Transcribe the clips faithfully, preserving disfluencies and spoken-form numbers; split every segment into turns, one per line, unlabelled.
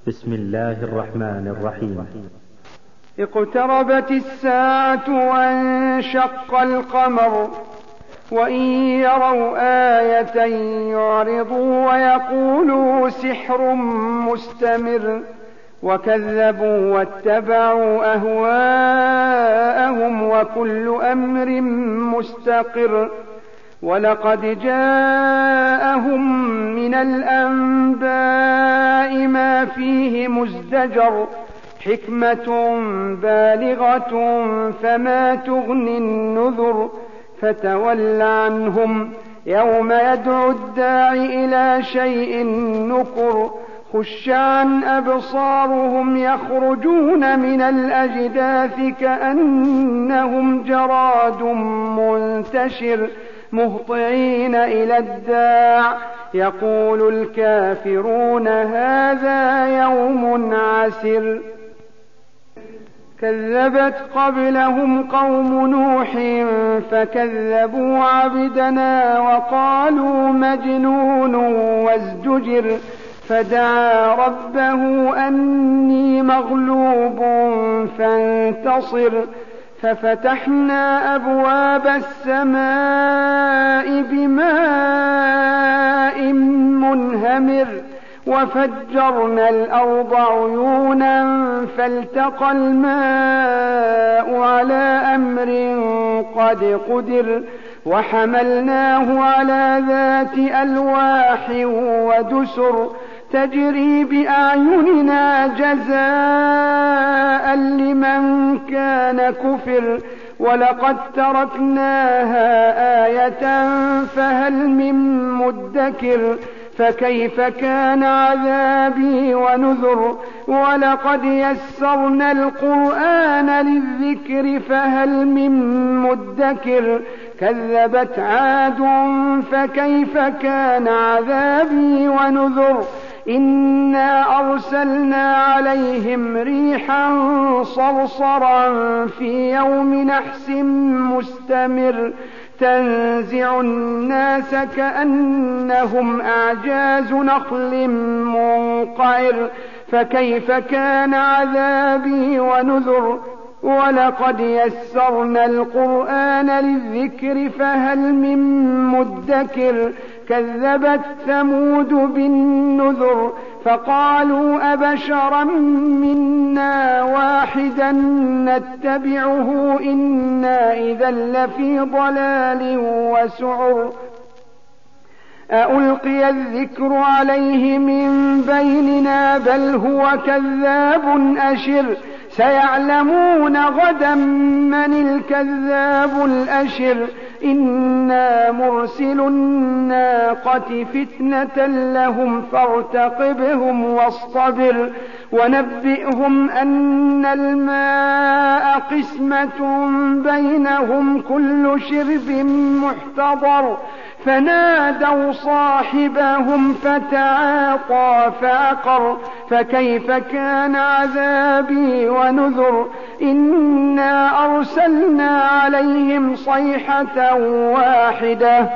بسم الله الرحمن الرحيم.
اقتربت الساعة وانشق القمر وإن يروا آية يعرضوا ويقولوا سحر مستمر وكذبوا واتبعوا أهواءهم وكل أمر مستقر ولقد جاءهم من الأنباء ما فيه مزدجر حكمة بالغة فما تغني النذر فتول عنهم يوم يدعو الداعي إلى شيء نكر خش عن أبصارهم يخرجون من الأجداث كأنهم جراد منتشر مهطعين إلى الداع يقول الكافرون هذا يوم عسر كذبت قبلهم قوم نوح فكذبوا عبدنا وقالوا مجنون وازدجر فدعا ربه أني مغلوب فانتصر ففتحنا أبواب السماء بماء منهمر وفجرنا الأرض عيونا فالتقى الماء على أمر قد قدر وحملناه على ذات ألواح ودسر تجري بأعيننا جزاء لمن كان كفر ولقد تركناها آية فهل من مدكر فكيف كان عذابي ونذر ولقد يسرنا القرآن للذكر فهل من مدكر كذبت عاد فكيف كان عذابي ونذر إنا أرسلنا عليهم ريحا صرصرا في يوم نحس مستمر تنزع الناس كأنهم أعجاز نخل منقعر فكيف كان عذابي ونذر ولقد يسرنا القرآن للذكر فهل من مدكر كذبت ثمود بالنذر فقالوا أبشرا منا واحدا نتبعه إنا إذا لفي ضلال وسعر ألقي الذكر عليه من بيننا بل هو كذاب أشر سيعلمون غدا من الكذاب الأشر إنا مرسل الناقة فتنة لهم فارتقبهم واصطبر ونبئهم أن الماء قسمة بينهم كل شرب محتضر فنادوا صاحبهم فتعاطى فعقر فكيف كان عذابي ونذر إنا أرسلنا عليهم صيحة واحدة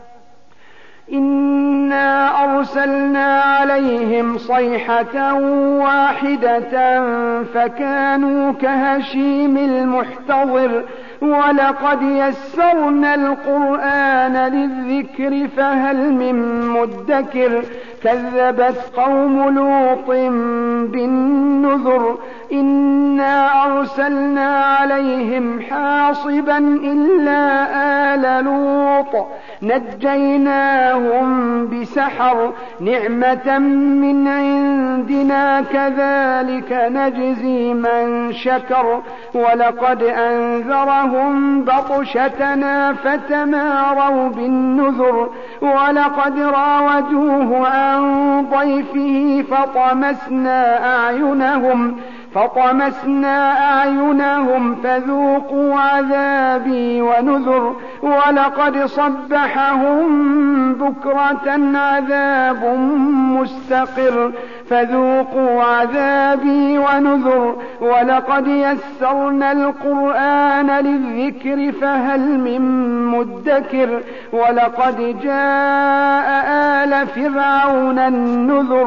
إنا أرسلنا عليهم صيحة واحدة فكانوا كهشيم المحتضر ولقد يسرنا القرآن للذكر فهل من مدكر كذبت قوم لوط بالنذر إنا أرسلنا عليهم حاصبا إلا آل لوط نجيناهم بسحر نعمة من عندنا كذلك نجزي من شكر ولقد أنذرهم بطشتنا فتماروا بالنذر ولقد راودوه عن ضيفه فطمسنا أعينهم فطمسنا أعينهم فذوقوا عذابي ونذر ولقد صبحهم بكرة عذاب مستقر فذوقوا عذابي ونذر ولقد يسرنا القرآن للذكر فهل من مدكر ولقد جاء آل فرعون النذر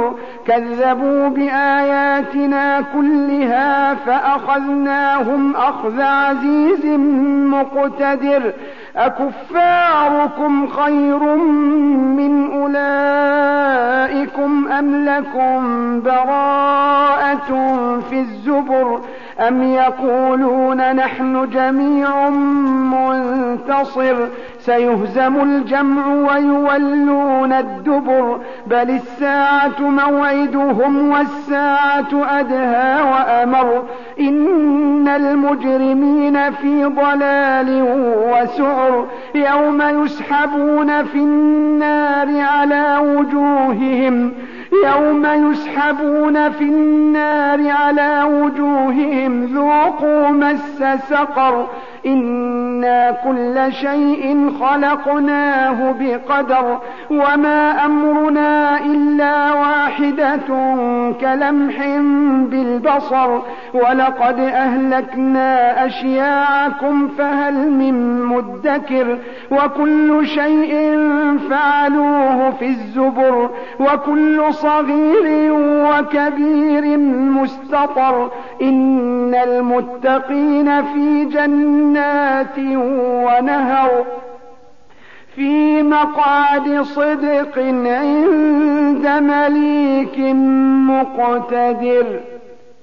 كذبوا بآياتنا كلها فأخذناهم أخذ عزيز مقتدر أكفاركم خير من أولئكم أم لكم براءة في الزبر أم يقولون نحن جميع منتصر سيهزم الجمع ويولون الدبر بل الساعة موعدهم والساعة أدهى وأمر إن المجرمين في ضلال وسعر يوم يسحبون في النار على وجوههم يوم يسحبون في النار على وجوههم ذوقوا مس سقر إنا كل شيء خلقناه بقدر وما أمرنا إلا واحدة كلمح بالبصر ولقد أهلكنا أشياعكم فهل من مدكر وكل شيء فعلوه في الزبر وكل صغير وكبير مستطر إن المتقين في جنات ونهر في مقعد صدق عند مليك مقتدر.